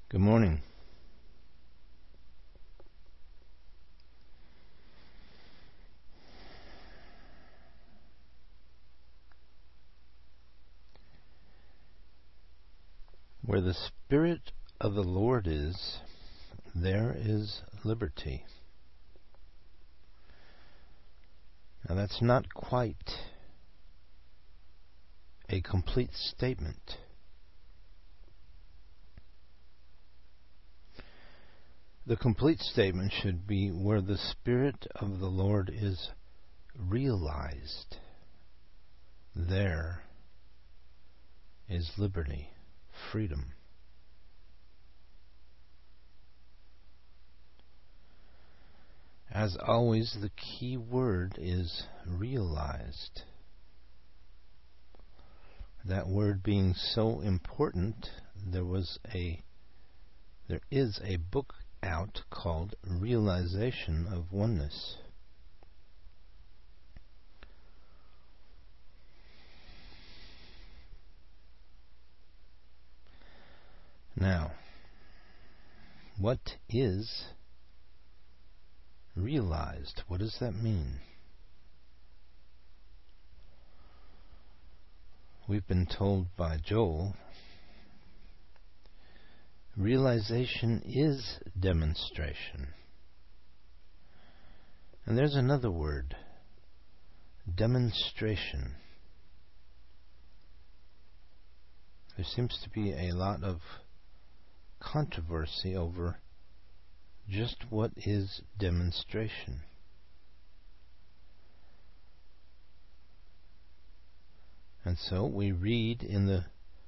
Good morning. Where the Spirit of the Lord is, there is liberty. Now that's not quite a complete statement. The complete statement should be where the Spirit of the Lord is realized, there is liberty, freedom. As always, the key word is realized. That word being so important, there is a book out called Realization of Oneness. Now, what is realized? What does that mean? We've been told by Joel, realization is demonstration. And there's another word, demonstration. There seems to be a lot of controversy over just what is demonstration. And so we read in the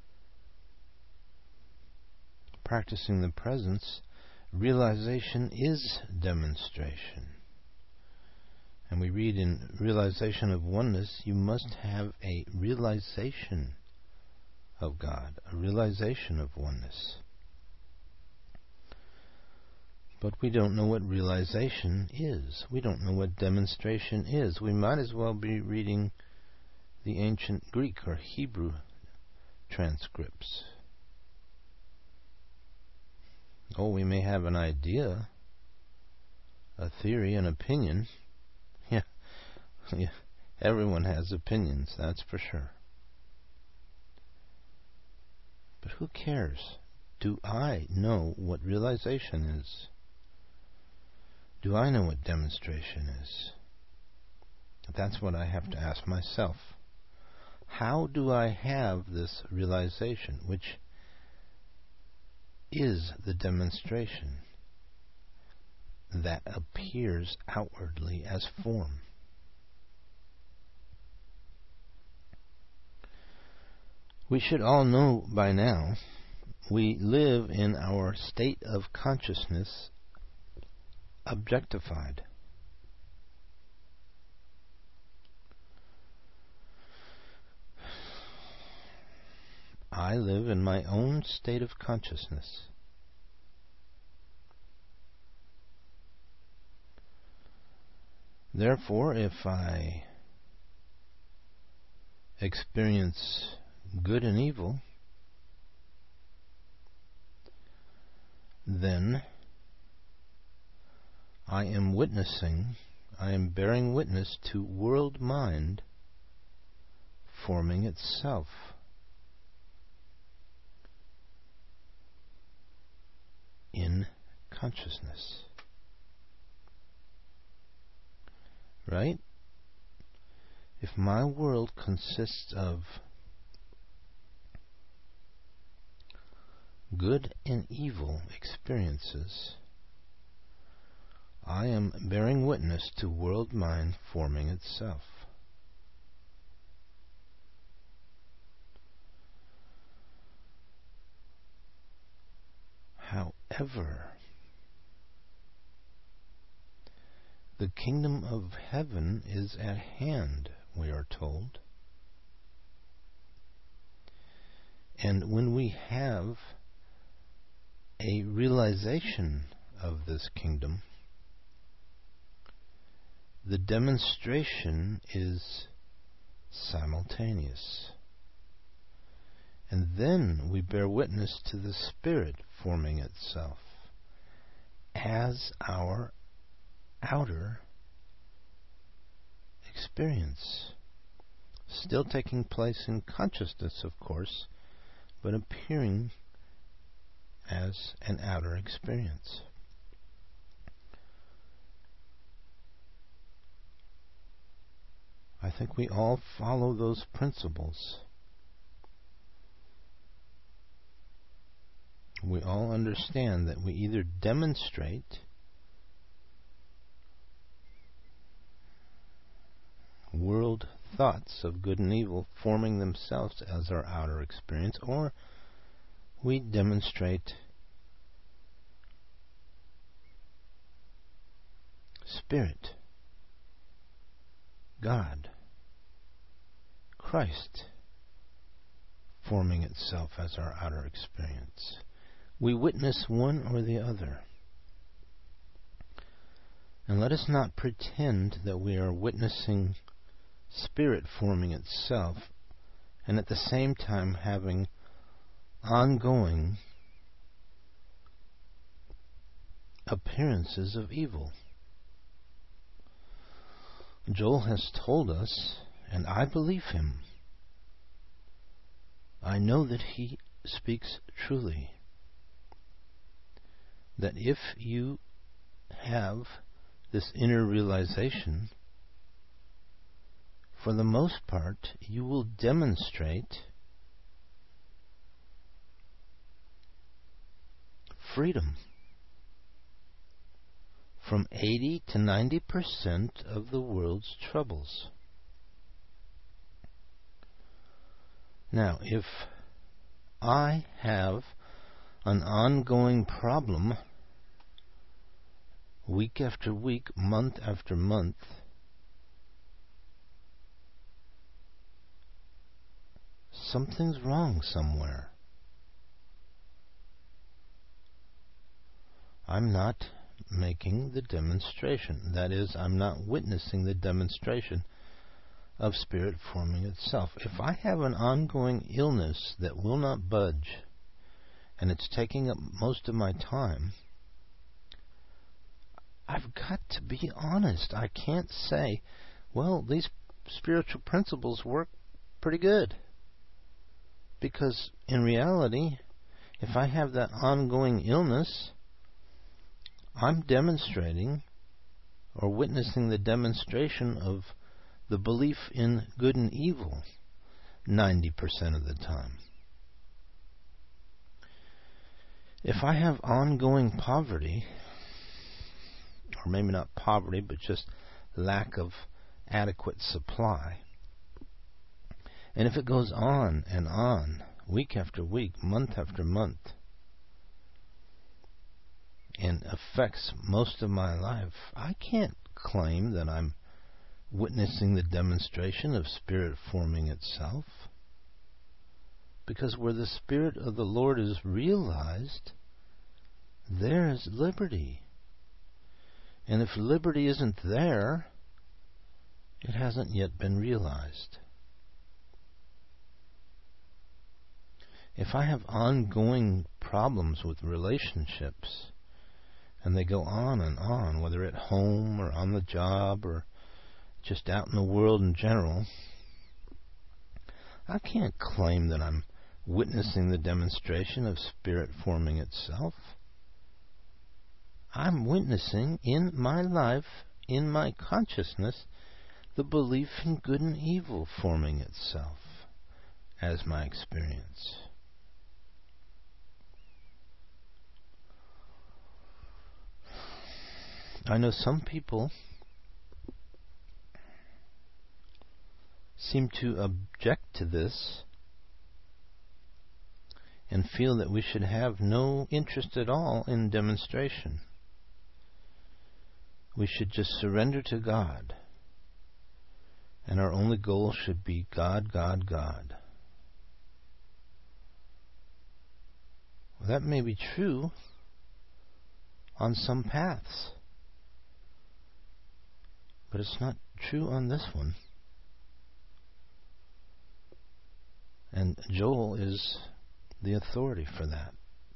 Practicing the Presence, realization is demonstration. And we read in Realization of Oneness, you must have a realization of God, a realization of oneness. But we don't know what realization is. We don't know what demonstration is. We might as well be reading the ancient Greek or Hebrew transcripts. Oh, we may have an idea, a theory, an opinion. Yeah, everyone has opinions, that's for sure. But who cares? Do I know what realization is? Do I know what demonstration is? That's what I have to ask myself. How do I have this realization, which is the demonstration that appears outwardly as form? We should all know by now we live in our state of consciousness objectified. I live in my own state of consciousness. Therefore, if I experience good and evil, then I am bearing witness to world mind forming itself. In consciousness. Right? If my world consists of good and evil experiences, I am bearing witness to world mind forming itself. However, the kingdom of heaven is at hand, we are told. And when we have a realization of this kingdom, the demonstration is simultaneous. And then we bear witness to the Spirit forming itself as our outer experience. Still taking place in consciousness, of course, but appearing as an outer experience. I think we all follow those principles. We all understand that we either demonstrate world thoughts of good and evil forming themselves as our outer experience, or we demonstrate Spirit, God, Christ forming itself as our outer experience. We witness one or the other. And let us not pretend that we are witnessing Spirit forming itself and at the same time having ongoing appearances of evil. Joel has told us, and I believe him. I know that he speaks truly. That if you have this inner realization, for the most part, you will demonstrate freedom from 80 to 90% of the world's troubles. Now, if I have an ongoing problem week after week, month after month, something's wrong somewhere. I'm not making the demonstration. That is, I'm not witnessing the demonstration of Spirit forming itself. If I have an ongoing illness that will not budge, and it's taking up most of my time, I've got to be honest. I can't say, well, these spiritual principles work pretty good. Because in reality, if I have that ongoing illness, I'm demonstrating or witnessing the demonstration of the belief in good and evil 90% of the time. If I have ongoing poverty, or maybe not poverty, but just lack of adequate supply, and if it goes on and on, week after week, month after month, and affects most of my life, I can't claim that I'm witnessing the demonstration of Spirit forming itself. Because where the Spirit of the Lord is realized, there is liberty. And if liberty isn't there, it hasn't yet been realized. If I have ongoing problems with relationships, and they go on, whether at home or on the job or just out in the world in general, I can't claim that I'm witnessing the demonstration of Spirit forming itself. I'm witnessing in my life, in my consciousness, the belief in good and evil forming itself as my experience. I know some people seem to object to this and feel that we should have no interest at all in demonstration. We should just surrender to God, and our only goal should be God, God, God. Well, that may be true on some paths, but it's not true on this one. And Joel is the authority for that.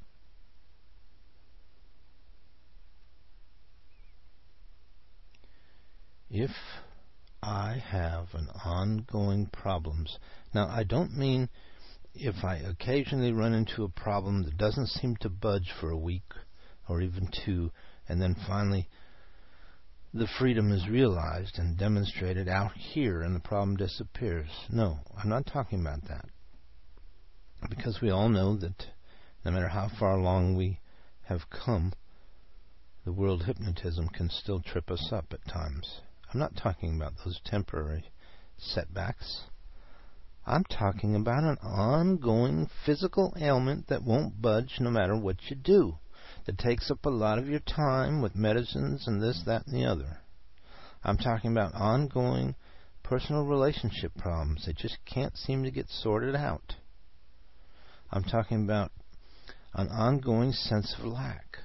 If I have an ongoing problems, now I don't mean if I occasionally run into a problem that doesn't seem to budge for a week or even two, and then finally the freedom is realized and demonstrated out here and the problem disappears. No, I'm not talking about that. Because we all know that no matter how far along we have come, the world hypnotism can still trip us up at times. I'm not talking about those temporary setbacks. I'm talking about an ongoing physical ailment that won't budge no matter what you do, that takes up a lot of your time with medicines and this, that, and the other. I'm talking about ongoing personal relationship problems that just can't seem to get sorted out. I'm talking about an ongoing sense of lack.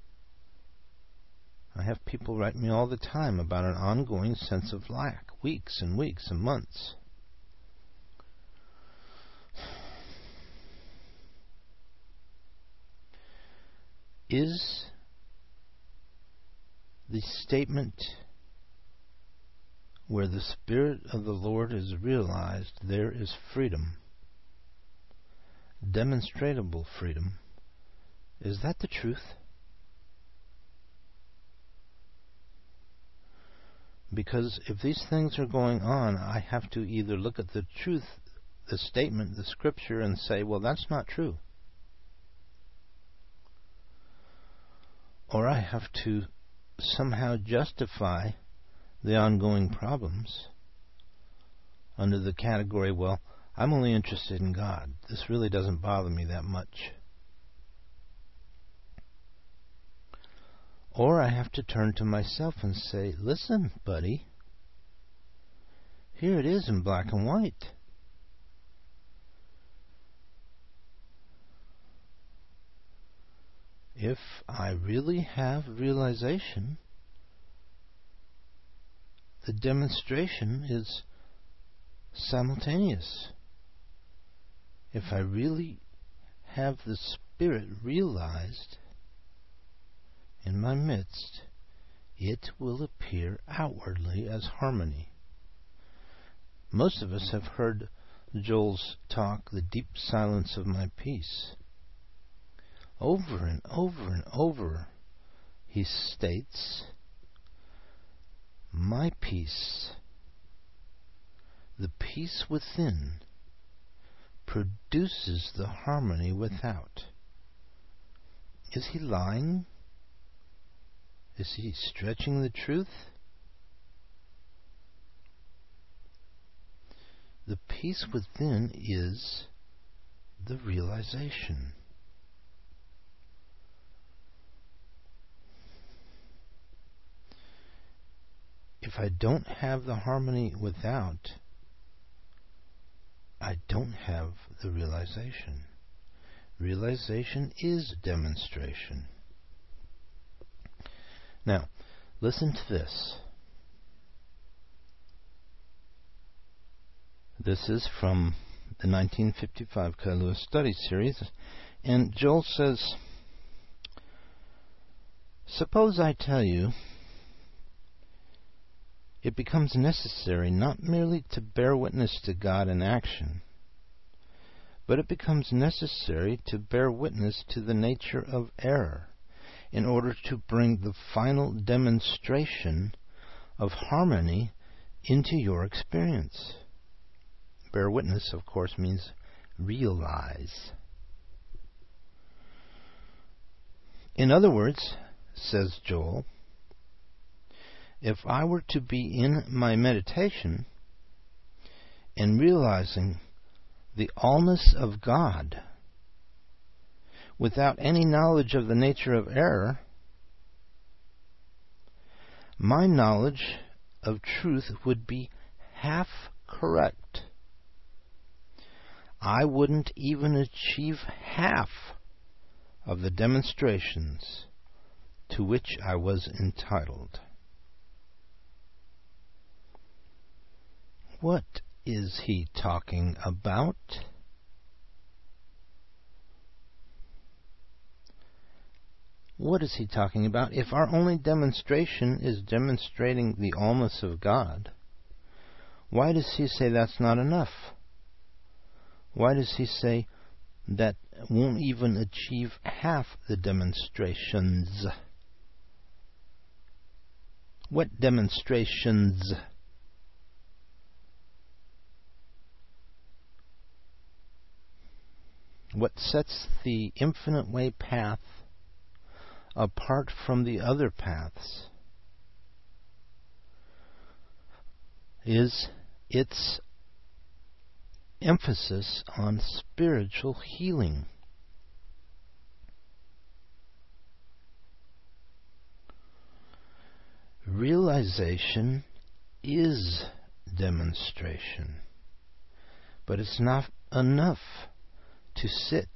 I have people write me all the time about an ongoing sense of lack, weeks and weeks and months. Is the statement where the Spirit of the Lord is realized, there is freedom, demonstrable freedom, is that the truth? Because if these things are going on, I have to either look at the truth, the statement, the scripture, and say, well, that's not true. Or I have to somehow justify the ongoing problems under the category, well, I'm only interested in God. This really doesn't bother me that much. Or I have to turn to myself and say, listen, buddy, here it is in black and white. If I really have realization, the demonstration is simultaneous. If I really have the Spirit realized in my midst, it will appear outwardly as harmony. Most of us have heard Joel's talk, The Deep Silence of My Peace. Over and over and over, he states, my peace, the peace within, produces the harmony without. Is he lying? Is he stretching the truth? The peace within is the realization. If I don't have the harmony without, I don't have the realization. Realization is demonstration. Now, listen to this. This is from the 1955 Kailua Study Series, and Joel says, suppose I tell you it becomes necessary not merely to bear witness to God in action, but it becomes necessary to bear witness to the nature of error in order to bring the final demonstration of harmony into your experience. Bear witness, of course, means realize. In other words, says Joel, if I were to be in my meditation and realizing the allness of God without any knowledge of the nature of error, my knowledge of truth would be half correct. I wouldn't even achieve half of the demonstrations to which I was entitled. What is he talking about? What is he talking about? If our only demonstration is demonstrating the allness of God, why does he say that's not enough? Why does he say that won't even achieve half the demonstrations? What demonstrations? What sets the infinite way path apart from the other paths is its emphasis on spiritual healing. Realization is demonstration, but it's not enough to sit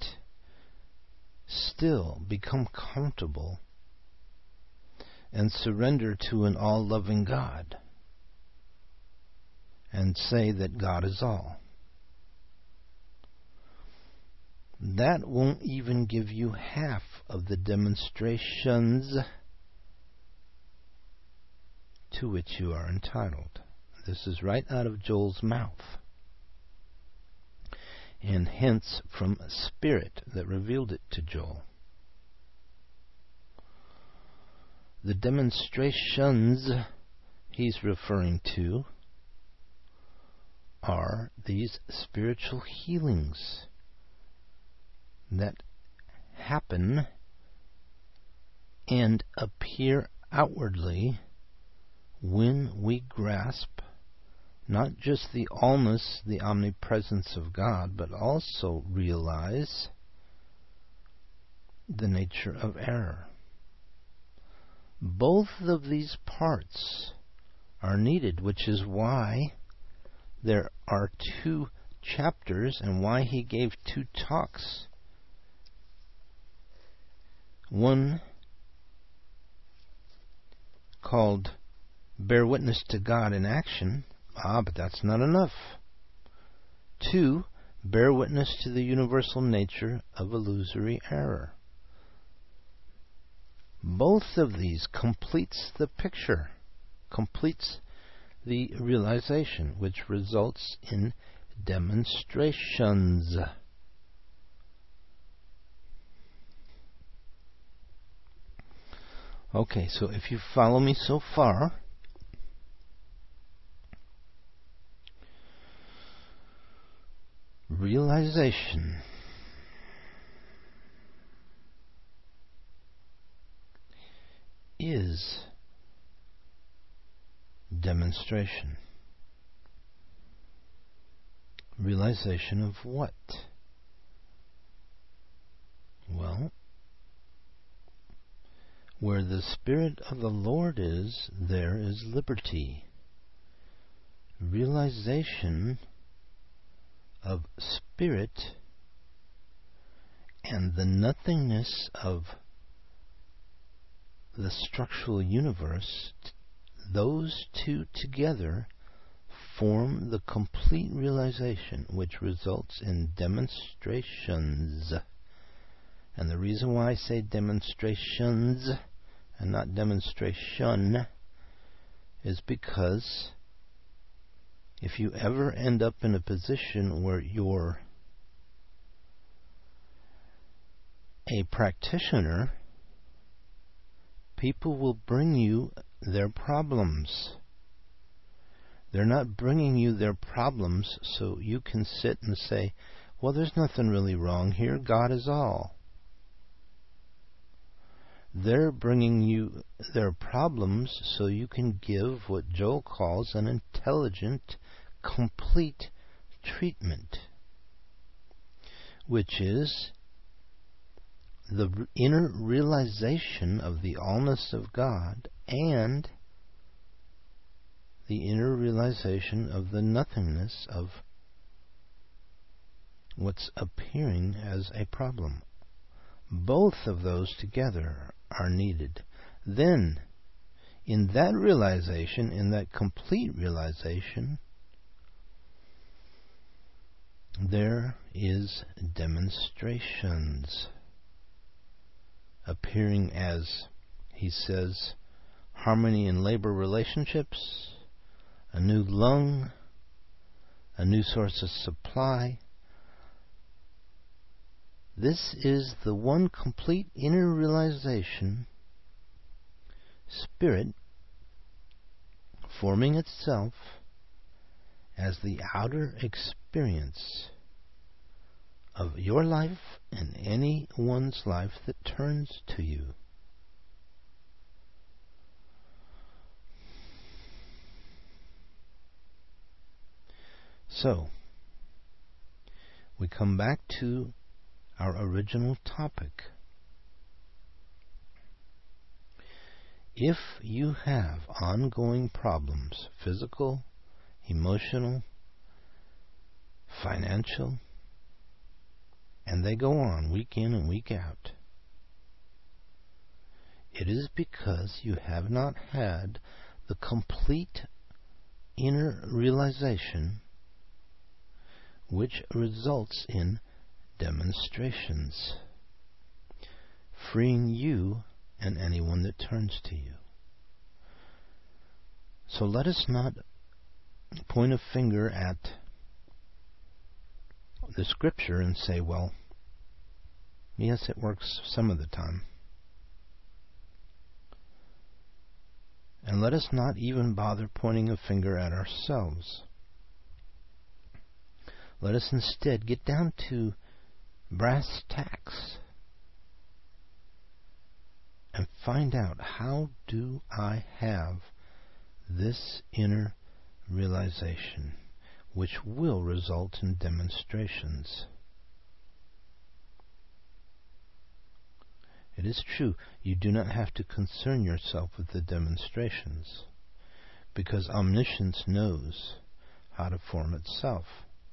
still, become comfortable, and surrender to an all-loving God and say that God is all. That won't even give you half of the demonstrations to which you are entitled. This is right out of Joel's mouth, and hence from a spirit that revealed it to Joel. The demonstrations he's referring to are these spiritual healings that happen and appear outwardly when we grasp not just the allness, the omnipresence of God, but also realize the nature of error. Both of these parts are needed, which is why there are 2 chapters and why he gave 2 talks. One called Bear Witness to God in Action. But that's not enough. 2, bear witness to the universal nature of illusory error. Both of these completes the picture, completes the realization, which results in demonstrations. Okay, so if you follow me so far, realization is demonstration. Realization of what? Well, where the Spirit of the Lord is, there is liberty. Realization of spirit and the nothingness of the structural universe, those 2 together form the complete realization, which results in demonstrations. And the reason why I say demonstrations and not demonstration is because if you ever end up in a position where you're a practitioner, people will bring you their problems. They're not bringing you their problems so you can sit and say, well, there's nothing really wrong here. God is all. They're bringing you their problems so you can give what Joel calls an intelligent, complete treatment, which is the inner realization of the allness of God and the inner realization of the nothingness of what's appearing as a problem. Both of those together are needed. Then, in that realization, in that complete realization, there is demonstrations. appearing as, he says, harmony in labor relationships, a new lung, a new source of supply. This is the one complete inner realization, spirit forming itself as the outer experience of your life and anyone's life that turns to you. So, we come back to our original topic. If you have ongoing problems, physical, emotional, financial, and they go on week in and week out, it is because you have not had the complete inner realization which results in demonstrations, freeing you and anyone that turns to you. So let us not point a finger at the scripture and say, well, yes, it works some of the time. And let us not even bother pointing a finger at ourselves. Let us instead get down to brass tacks and find out, how do I have this inner realization which will result in demonstrations? It is true, you do not have to concern yourself with the demonstrations, because omniscience knows how to form itself.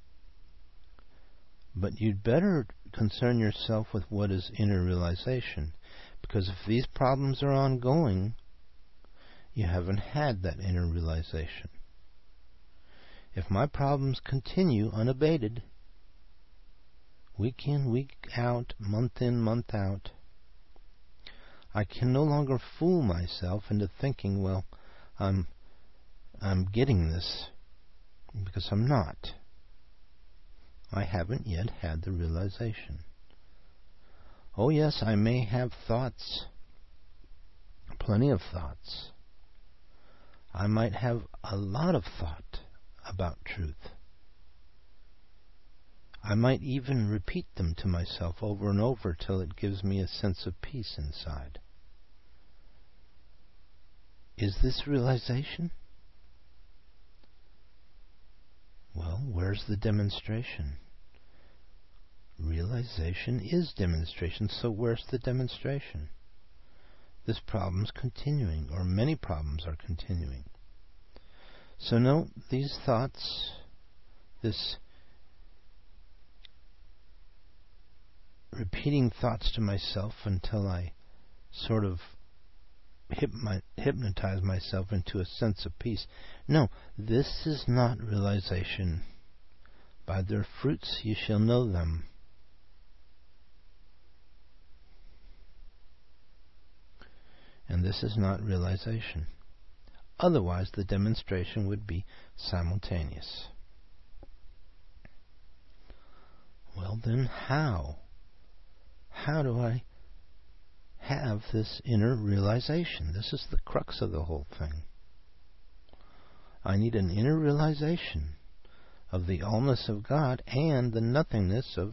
But you'd better concern yourself with what is inner realization, because if these problems are ongoing, you haven't had that inner realization. If my problems continue unabated, week in, week out, month in, month out, I can no longer fool myself into thinking, well, I'm getting this, because I'm not. I haven't yet had the realization. Oh yes, I may have thoughts, plenty of thoughts. I might have a lot of thought about truth. I might even repeat them to myself over and over till it gives me a sense of peace inside. Is this realization? Well, where's the demonstration? Realization is demonstration, so where's the demonstration? This problem's continuing, or many problems are continuing. So no, these thoughts, this repeating thoughts to myself until I sort of hypnotize myself into a sense of peace. No, this is not realization. By their fruits ye shall know them. And this is not realization. Otherwise, the demonstration would be simultaneous. Well, then how? How do I have this inner realization? This is the crux of the whole thing. I need an inner realization of the allness of God and the nothingness of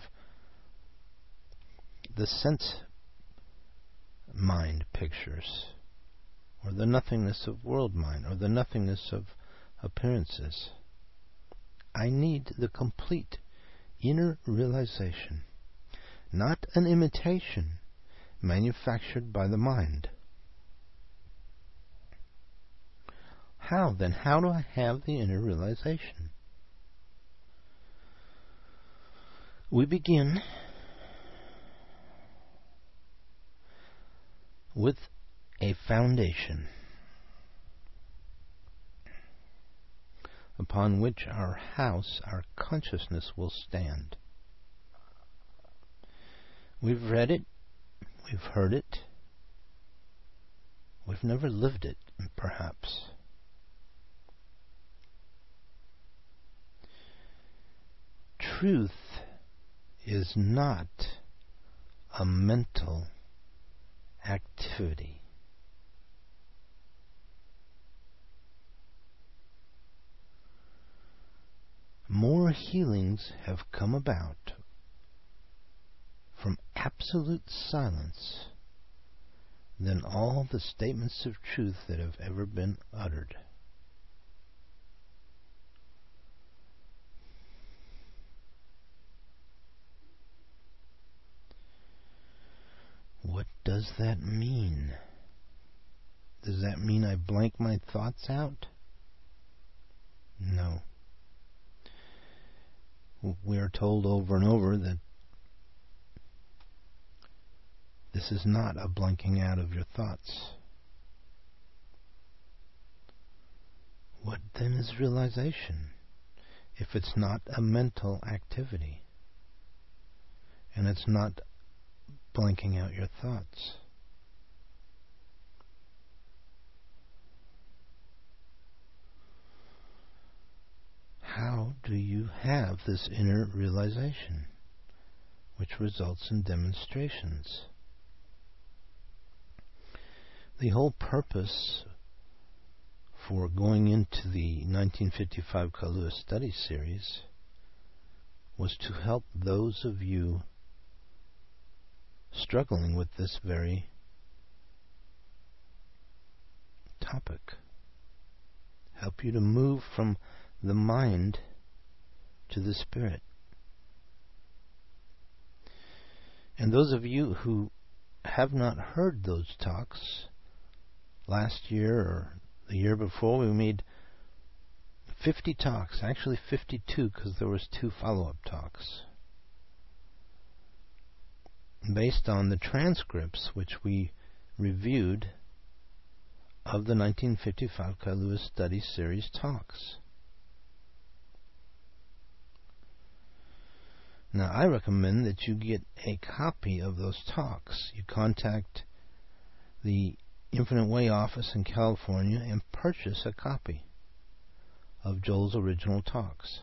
the sense mind pictures, or the nothingness of world mind, or the nothingness of appearances. I need the complete inner realization, not an imitation manufactured by the mind. How then? How do I have the inner realization? We begin with a foundation upon which our house, our consciousness, will stand. We've read it, we've heard it, never lived it, perhaps. Truth is not a mental activity. More healings have come about from absolute silence than all the statements of truth that have ever been uttered. What does that mean? Does that mean I blank my thoughts out? No. We are told over and over that this is not a blanking out of your thoughts. What then is realization if it's not a mental activity and it's not blanking out your thoughts? How do you have this inner realization, which results in demonstrations? The whole purpose for going into the 1955 Kahlua study series was to help those of you struggling with this very topic. Help you to move from the mind to the spirit. And those of you who have not heard those talks, last year or the year before, we made 50 talks, actually 52 because there was 2 follow-up talks, based on the transcripts which we reviewed of the 1955 Kahlua Study Series talks. Now, I recommend that you get a copy of those talks. You contact the Infinite Way office in California and purchase a copy of Joel's original talks.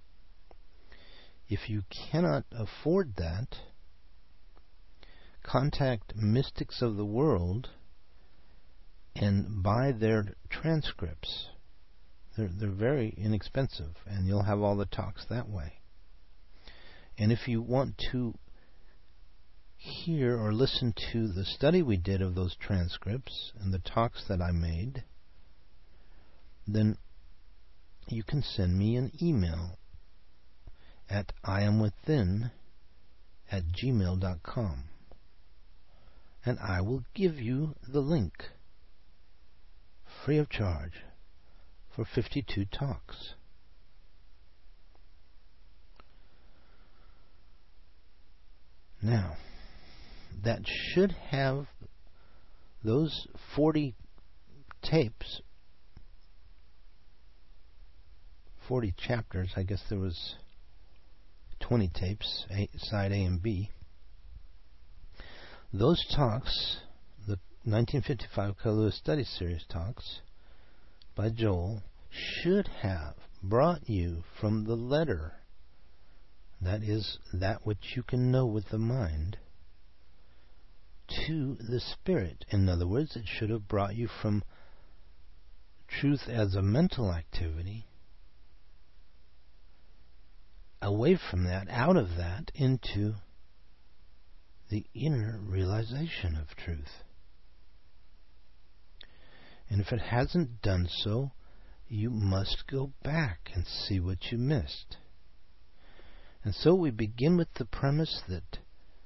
If you cannot afford that, contact Mystics of the World and buy their transcripts. They're very inexpensive, and you'll have all the talks that way. And if you want to hear or listen to the study we did of those transcripts and the talks that I made, then you can send me an email at iamwithin@gmail.com, and I will give you the link free of charge for 52 talks. Now, that should have those 40 tapes, 40 chapters. I guess there was 20 tapes, side A and B. Those talks, the 1955 Kahlua Study Series talks by Joel, should have brought you from the letter, that is, that which you can know with the mind, to the spirit. In other words, it should have brought you from truth as a mental activity, away from that, out of that, into the inner realization of truth. And if it hasn't done so, you must go back and see what you missed. And so we begin with the premise that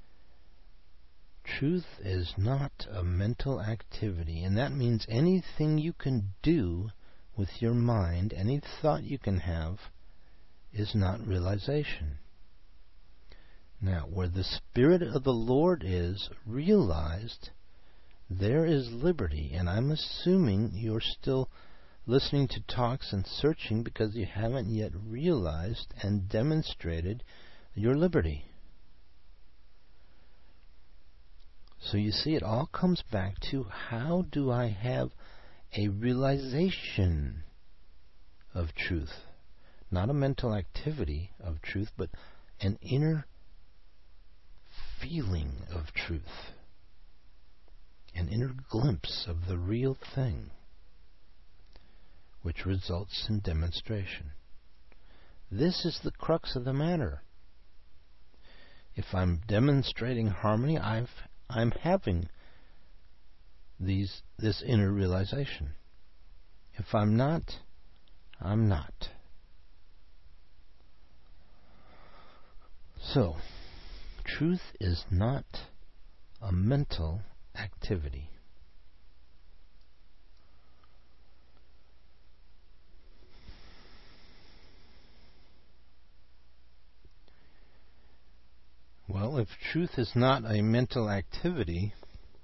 truth is not a mental activity, and that means anything you can do with your mind, any thought you can have, is not realization. Now, where the Spirit of the Lord is realized, there is liberty, and I'm assuming you're still listening to talks and searching because you haven't yet realized and demonstrated your liberty. So you see, it all comes back to, how do I have a realization of truth? Not a mental activity of truth, but an inner feeling of truth. An inner glimpse of the real thing, which results in demonstration. This is the crux of the matter. If I'm demonstrating harmony, I'm having this inner realization. If I'm not, I'm not. So, truth is not a mental activity. Well, if truth is not a mental activity,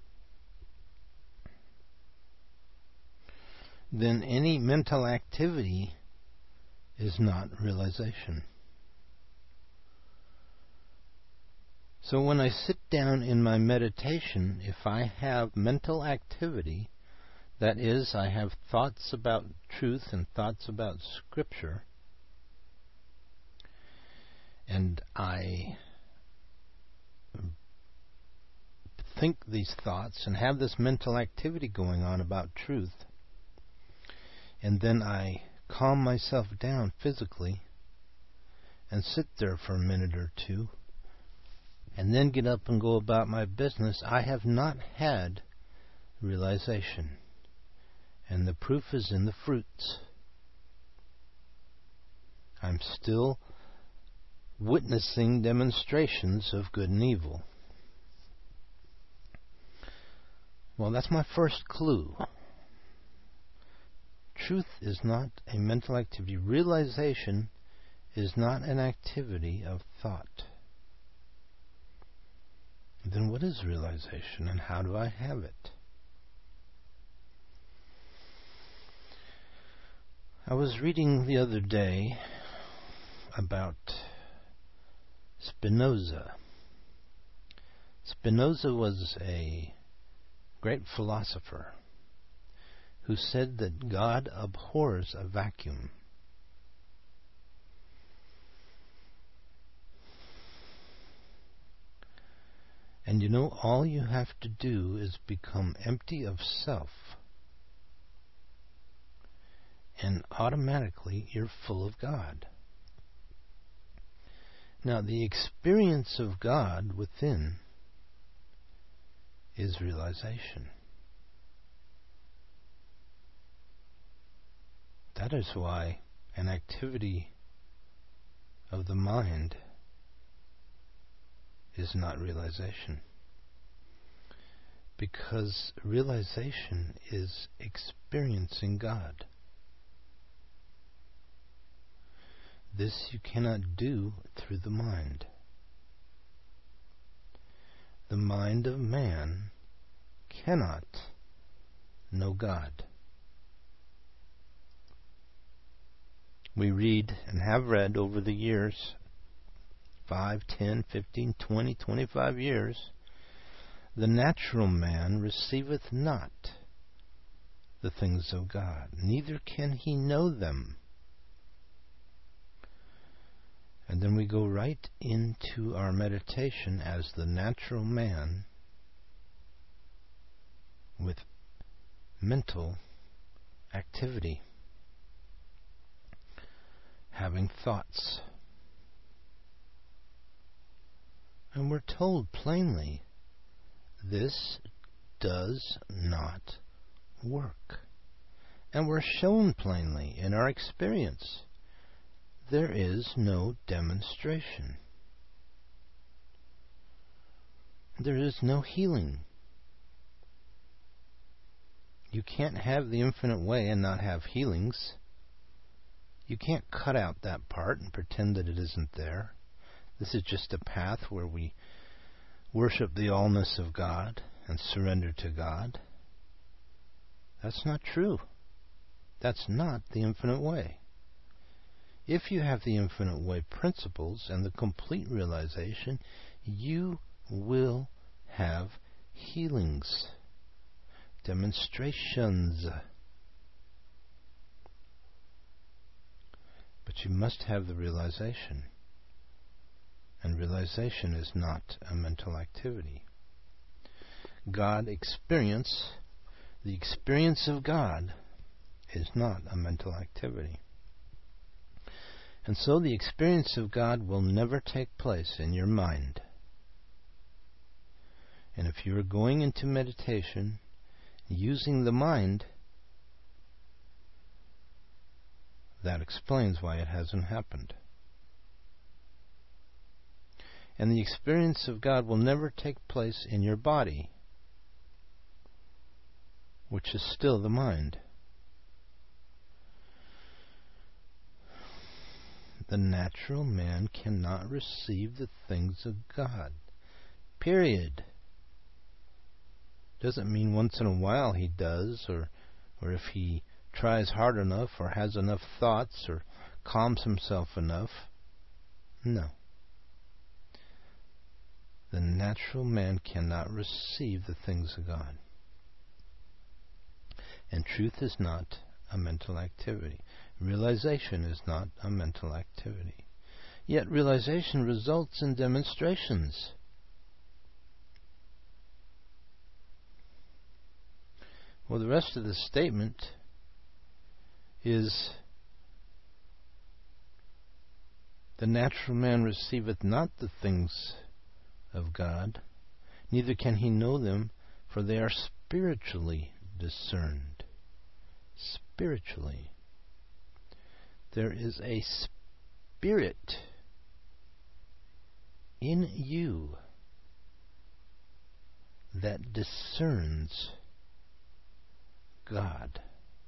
then any mental activity is not realization. So when I sit down in my meditation, if I have mental activity, that is, I have thoughts about truth and thoughts about Scripture, and I think these thoughts and have this mental activity going on about truth, and then I calm myself down physically and sit there for a minute or two, and then get up and go about my business, I have not had realization. And the proof is in the fruits. I'm still witnessing demonstrations of good and evil. Well, that's my first clue. Truth is not a mental activity. Realization is not an activity of thought. Then what is realization, and how do I have it? I was reading the other day about Spinoza. Spinoza was a great philosopher who said that God abhors a vacuum. And you know, all you have to do is become empty of self, and automatically you're full of God. Now, the experience of God within is realization. That is why an activity of the mind is not realization. Because realization is experiencing God. This you cannot do through the mind. The mind of man cannot know God. We read and have read over the years, 5, 10, 15, 20, 25 years, the natural man receiveth not the things of God, neither can he know them. And then we go right into our meditation as the natural man with mental activity, having thoughts. And we're told plainly, this does not work. And we're shown plainly in our experience, there is no demonstration. There is no healing. You can't have the infinite way and not have healings. You can't cut out that part and pretend that it isn't there. This is just a path where we worship the allness of God and surrender to God. That's not true. That's not the infinite way. If you have the infinite way principles and the complete realization, you will have healings, demonstrations. But you must have the realization. And realization is not a mental activity. The experience of God is not a mental activity. And so the experience of God will never take place in your mind. And if you are going into meditation using the mind, that explains why it hasn't happened. And the experience of God will never take place in your body, which is still the mind. The natural man cannot receive the things of God. Period. Doesn't mean once in a while he does, or if he tries hard enough, or has enough thoughts, or calms himself enough. No. The natural man cannot receive the things of God. And truth is not a mental activity. Realization is not a mental activity. Yet realization results in demonstrations. Well, the rest of the statement is, the natural man receiveth not the things of God, neither can he know them, for they are spiritually discerned. Spiritually. There is a spirit in you that discerns God.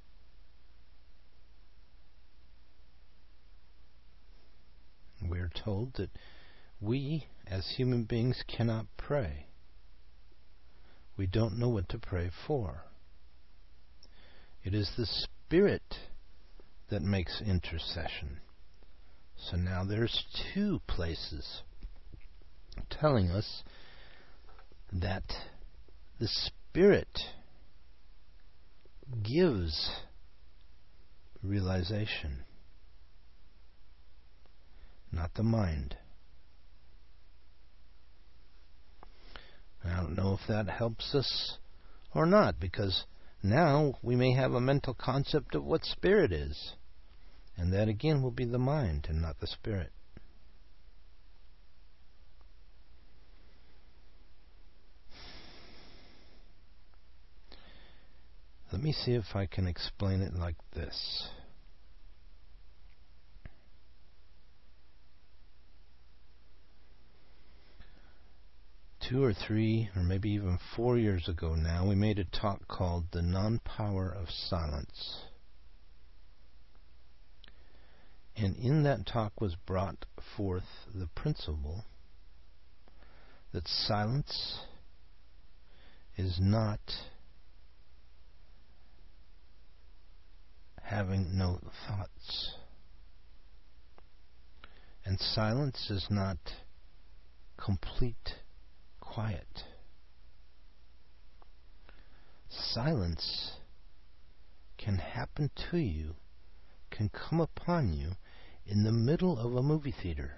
We're told that we, as human beings, cannot pray. We don't know what to pray for. It is the Spirit that makes intercession. So now there's two places telling us that the Spirit gives realization, not the mind. I don't know if that helps us or not, because now we may have a mental concept of what spirit is, and that again will be the mind and not the spirit. Let me see if I can explain it like this. Two or three, or maybe even 4 years ago now, we made a talk called The Non-Power of Silence. And in that talk was brought forth the principle that silence is not having no thoughts. And silence is not complete quiet. Silence can happen to you, can come upon you in the middle of a movie theater.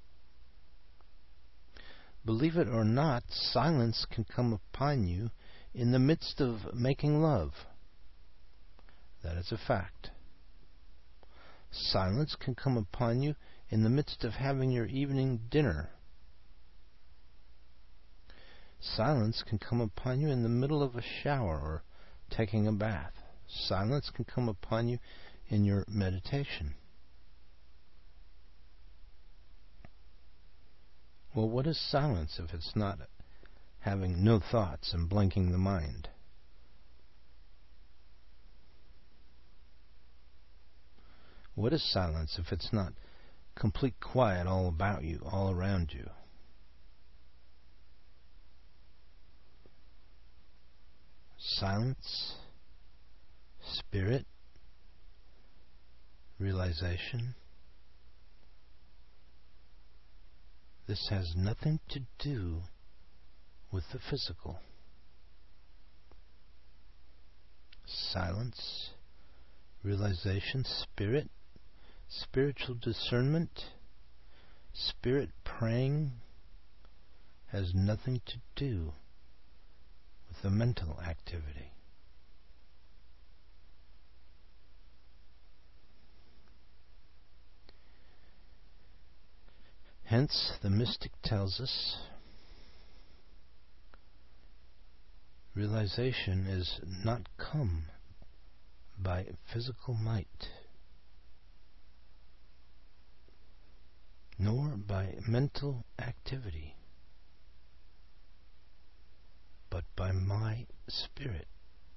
Believe it or not, silence can come upon you in the midst of making love. That is a fact. Silence can come upon you in the midst of having your evening dinner. Silence can come upon you in the middle of a shower or taking a bath. Silence can come upon you in your meditation. Well, what is silence if it's not having no thoughts and blanking the mind? What is silence if it's not complete quiet all about you, all around you? Silence, spirit, realization. This has nothing to do with the physical. silence, realization, spirit, spiritual discernment, spirit praying has nothing to do with the mental activity. Hence, the mystic tells us realization is not come by physical might, nor by mental activity, but by my spirit.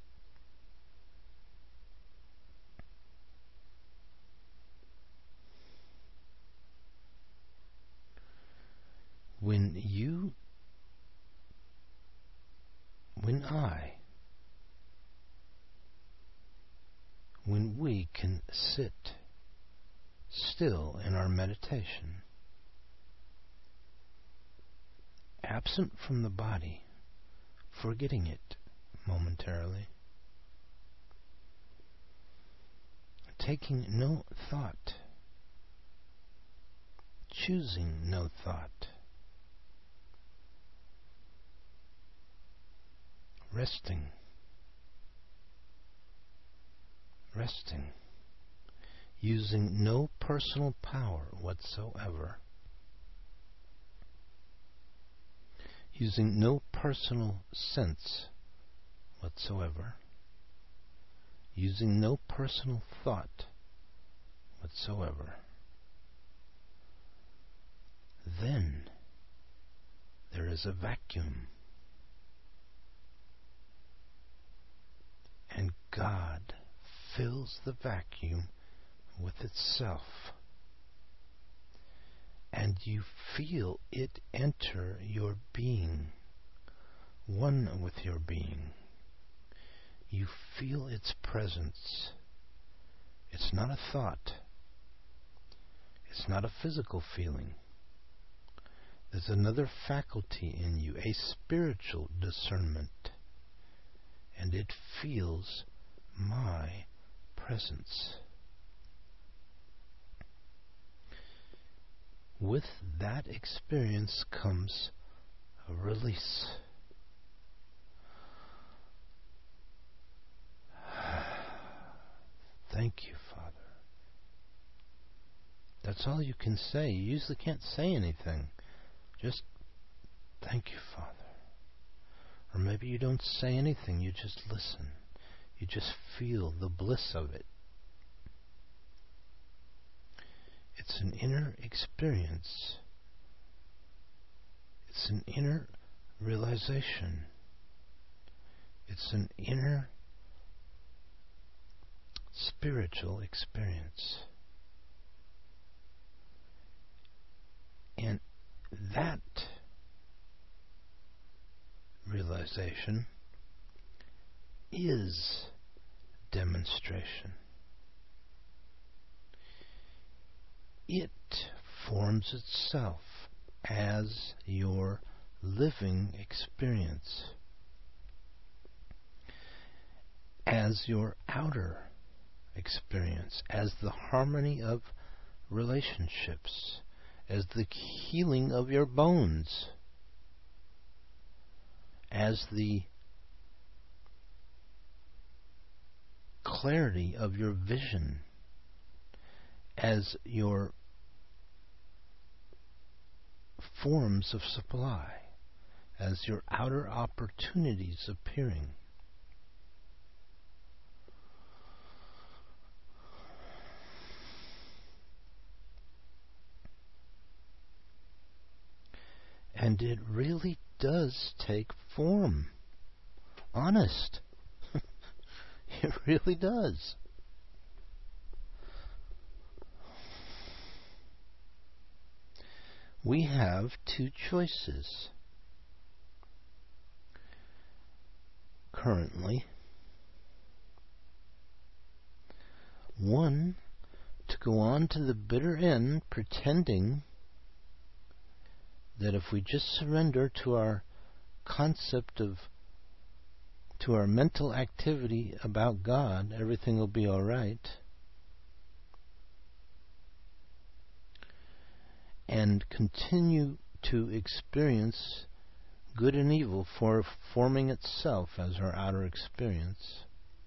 When we can sit still in our meditation, absent from the body, forgetting it momentarily, taking no thought, choosing no thought, resting, using no personal power whatsoever, using no personal sense whatsoever, using no personal thought whatsoever, then there is a vacuum. And God fills the vacuum with itself. And you feel it enter your being, one with your being. You feel its presence. It's not a thought. It's not a physical feeling. There's another faculty in you, a spiritual discernment. And it feels my presence. With that experience comes a release. Thank you, Father. That's all you can say. You usually can't say anything. Just thank you, Father. Or maybe you don't say anything, you just listen. You just feel the bliss of it. It's an inner experience. It's an inner realization. It's an inner spiritual experience. And that realization is demonstration. It forms itself as your living experience, as your outer experience, as the harmony of relationships, as the healing of your bones, as the clarity of your vision, as your forms of supply, as your outer opportunities appearing. And it really does take form. Honest. It really does. We have two choices currently. One, to go on to the bitter end pretending that if we just surrender to our concept of to our mental activity about God, everything will be all right. And continue to experience good and evil for forming itself as our outer experience.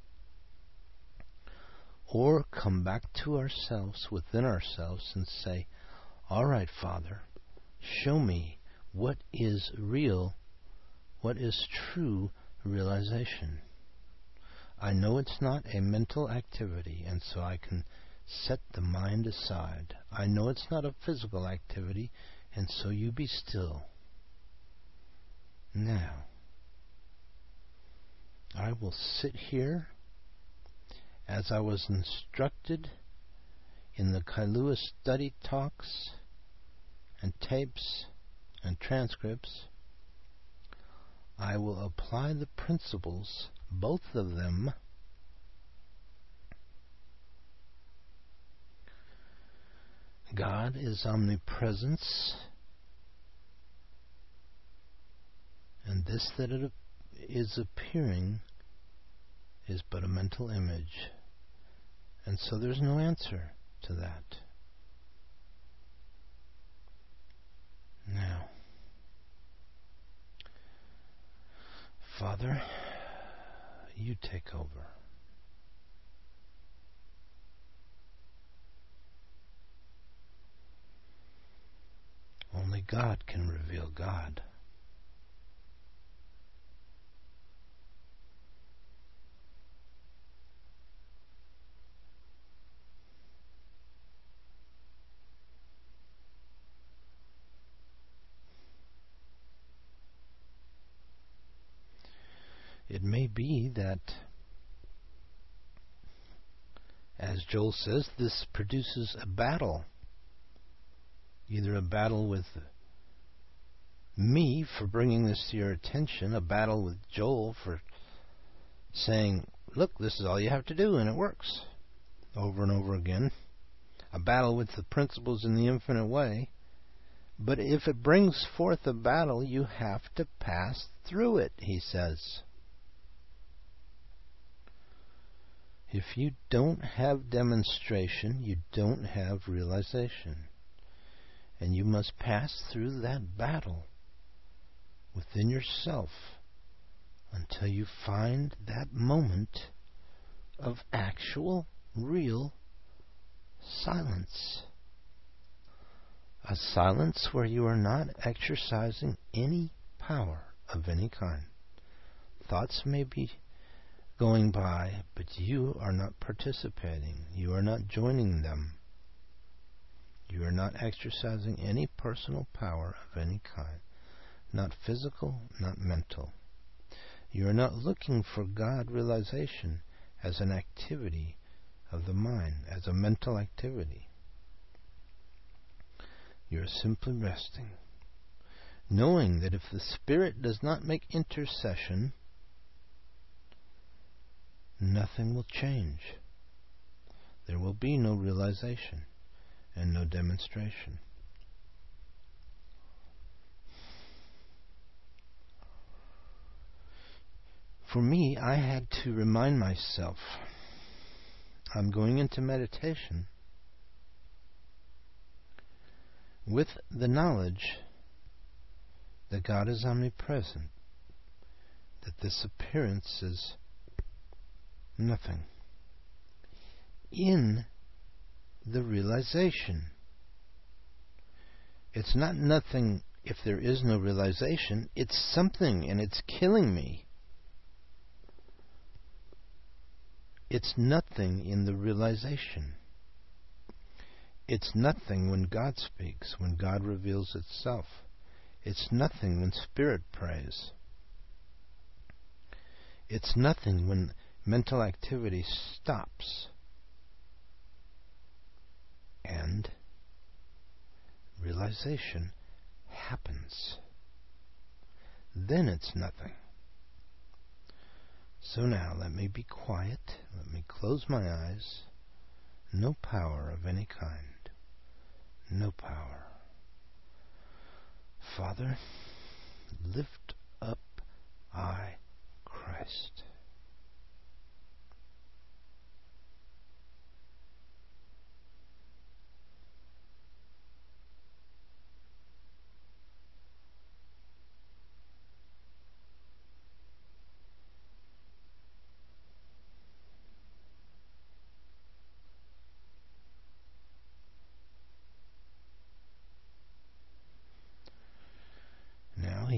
Or come back to ourselves, within ourselves, and say, all right, Father, show me what is real, what is true realization. I know it's not a mental activity, and so I can set the mind aside. I know it's not a physical activity, and so you be still. Now, I will sit here as I was instructed in the Kailua study talks and tapes and transcripts. I will apply the principles, both of them, God is omnipresence, and this that it is appearing is but a mental image. And so there's no answer to that. Now, Father, you take over. Only God can reveal God. It may be that, as Joel says, this produces a battle. Either a battle with me for bringing this to your attention, a battle with Joel for saying, look, this is all you have to do, and it works, over and over again. A battle with the principles in the infinite way. But if it brings forth a battle, you have to pass through it, he says. If you don't have demonstration, you don't have realization. And you must pass through that battle within yourself until you find that moment of actual, real silence. A silence where you are not exercising any power of any kind. Thoughts may be going by, but you are not participating. You are not joining them. You are not exercising any personal power of any kind. Not physical, not mental. You are not looking for God realization as an activity of the mind, as a mental activity. You are simply resting, knowing that if the Spirit does not make intercession, nothing will change. There will be no realization and no demonstration. For me, I had to remind myself, I'm going into meditation with the knowledge that God is omnipresent, that this appearance is nothing. In the realization. It's not nothing if there is no realization. It's something, and it's killing me. It's nothing in the realization. It's nothing when God speaks, when God reveals itself. It's nothing when Spirit prays. It's nothing when mental activity stops and realization happens. Then it's nothing. So now let me be quiet. Let me close my eyes. No power of any kind. No power. Father, lift up I, Christ.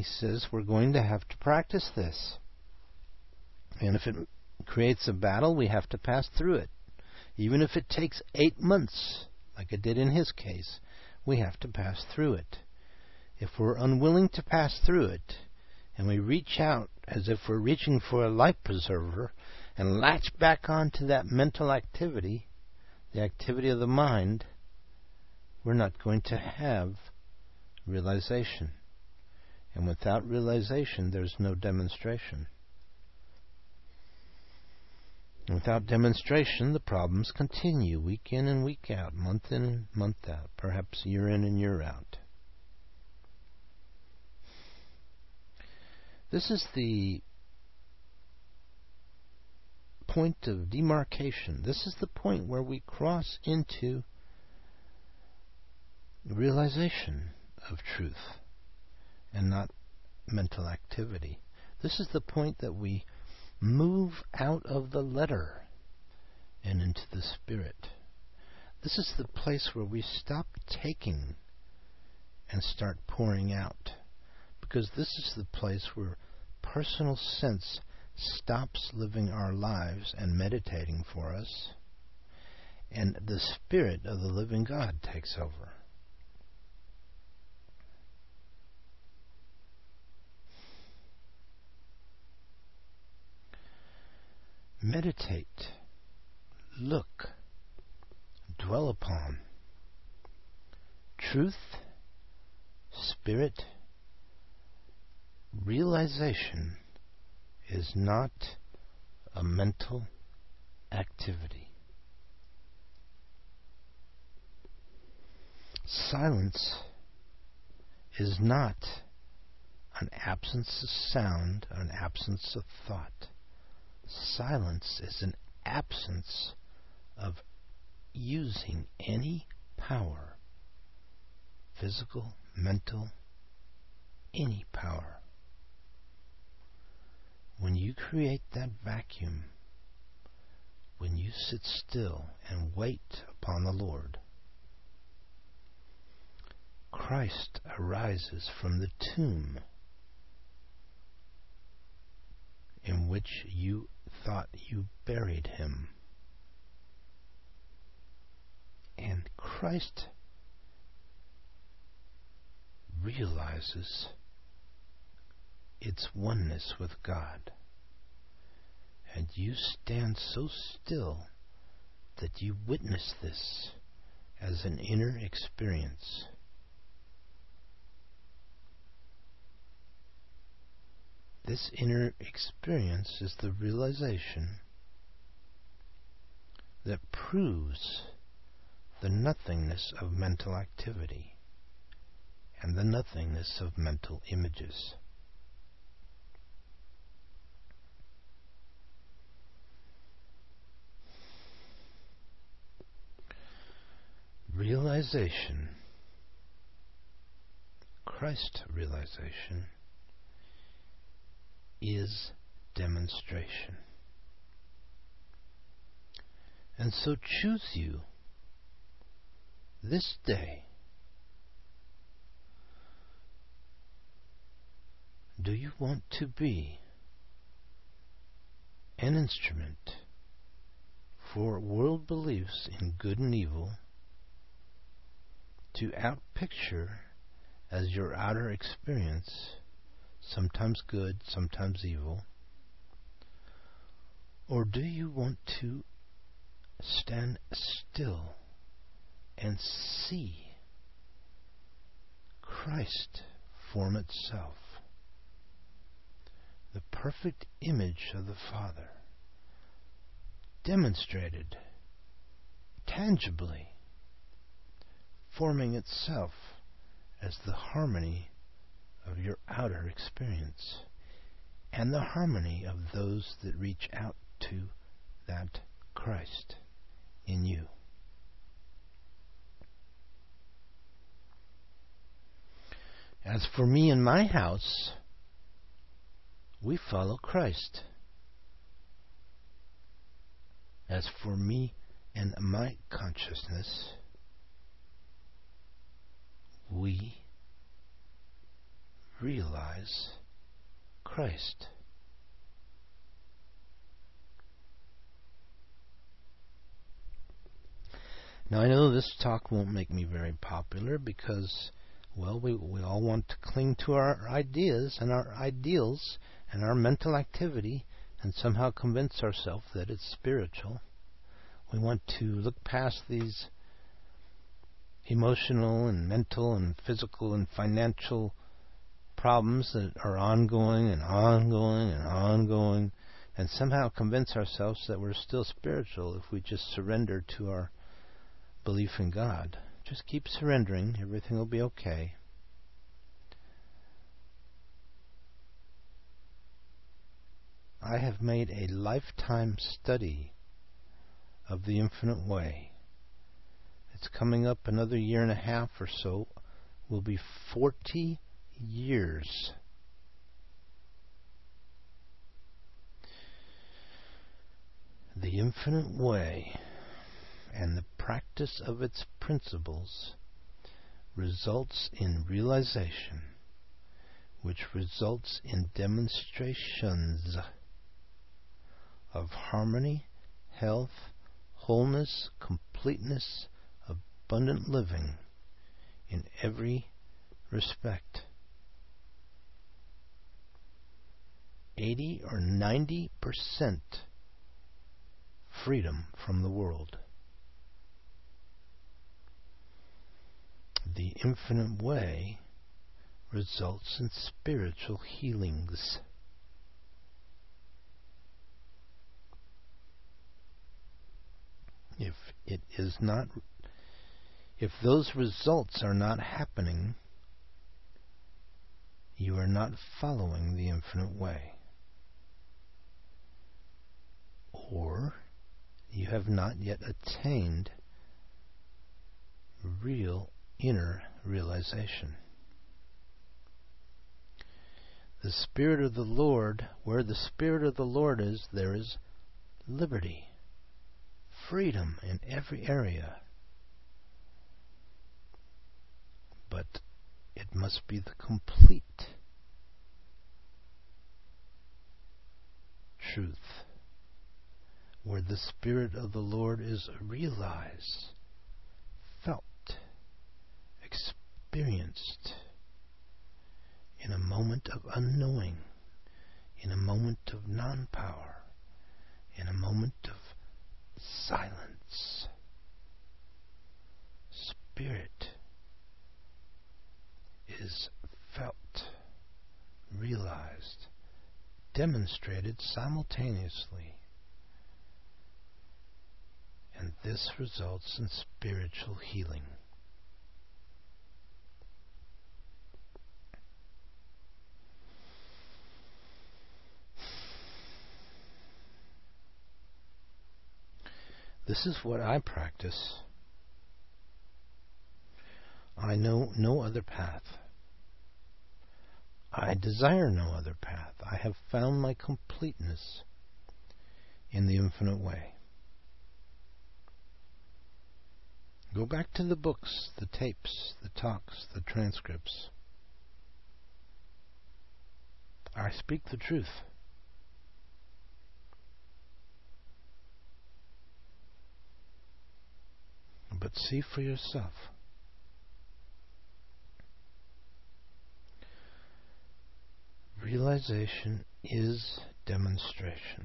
he says we're going to have to practice this. And if it creates a battle, we have to pass through it. Even if it takes 8 months, like it did in his case, we have to pass through it. If we're unwilling to pass through it, and we reach out as if we're reaching for a life preserver, and latch back onto that mental activity, the activity of the mind, we're not going to have realization. And without realization, there's no demonstration. And without demonstration, the problems continue week in and week out, month in and month out, perhaps year in and year out. This is the point of demarcation. This is the point where we cross into realization of truth and not mental activity. This is the point that we move out of the letter and into the spirit. This is the place where we stop taking and start pouring out, because this is the place where personal sense stops living our lives and meditating for us, and the Spirit of the living God takes over. Meditate, look, dwell upon truth, spirit. Realization is not a mental activity. Silence is not an absence of sound, an absence of thought. Silence is an absence of using any power, physical, mental, any power. When you create that vacuum, when you sit still and wait upon the Lord, Christ arises from the tomb in which you thought you buried him. And Christ realizes its oneness with God. And you stand so still that you witness this as an inner experience. This inner experience is the realization that proves the nothingness of mental activity and the nothingness of mental images. Realization, Christ realization, is demonstration. And so choose you this day. Do you want to be an instrument for world beliefs in good and evil to outpicture as your outer experience, sometimes good, sometimes evil? Or do you want to stand still and see Christ form itself, the perfect image of the Father, demonstrated tangibly, forming itself as the harmony of your outer experience and the harmony of those that reach out to that Christ in you? As for me and my house, we follow Christ. As for me and my consciousness, we realize Christ. Now, I know this talk won't make me very popular because, well, we all want to cling to our ideas and our ideals and our mental activity and somehow convince ourselves that it's spiritual. We want to look past these emotional and mental and physical and financial problems that are ongoing and ongoing and ongoing, and somehow convince ourselves that we're still spiritual if we just surrender to our belief in God. Just keep surrendering. Everything will be okay. I have made a lifetime study of the infinite way. It's coming up another year and a half or so. Will be 40 years. The infinite way and the practice of its principles results in realization, which results in demonstrations of harmony, health, wholeness, completeness, abundant living in every respect. 80 or 90% freedom from the world. The infinite way results in spiritual healings. If those results are not happening, you are not following the infinite way. Or you have not yet attained real inner realization. The Spirit of the Lord, where the Spirit of the Lord is, there is liberty, freedom in every area. But it must be the complete truth, where the Spirit of the Lord is realized, felt, experienced in a moment of unknowing, in a moment of non-power, in a moment of silence. Spirit is felt, realized, demonstrated simultaneously, and this results in spiritual healing. This is what I practice. I know no other path. I desire no other path. I have found my completeness in the infinite way. Go back to the books, the tapes, the talks, the transcripts. I speak the truth. But see for yourself. Realization is demonstration.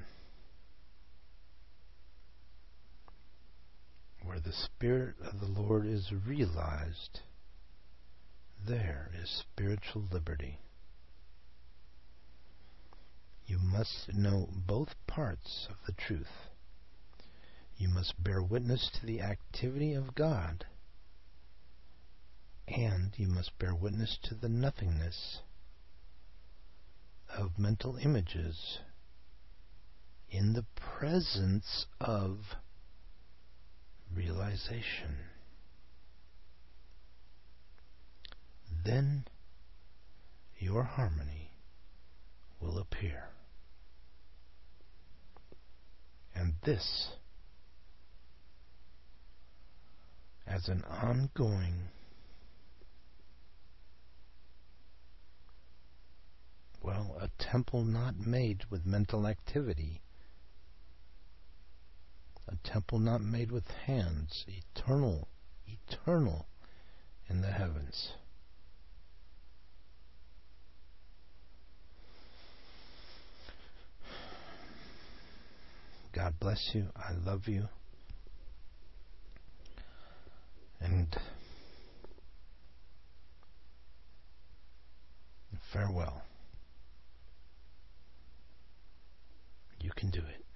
Where the Spirit of the Lord is realized, there is spiritual liberty. You must know both parts of the truth. You must bear witness to the activity of God, and you must bear witness to the nothingness of mental images in the presence of realization. Then your harmony will appear. And this, as an ongoing temple not made with mental activity, a temple not made with hands, eternal, eternal in the heavens. God bless you. I love you. And farewell. You can do it.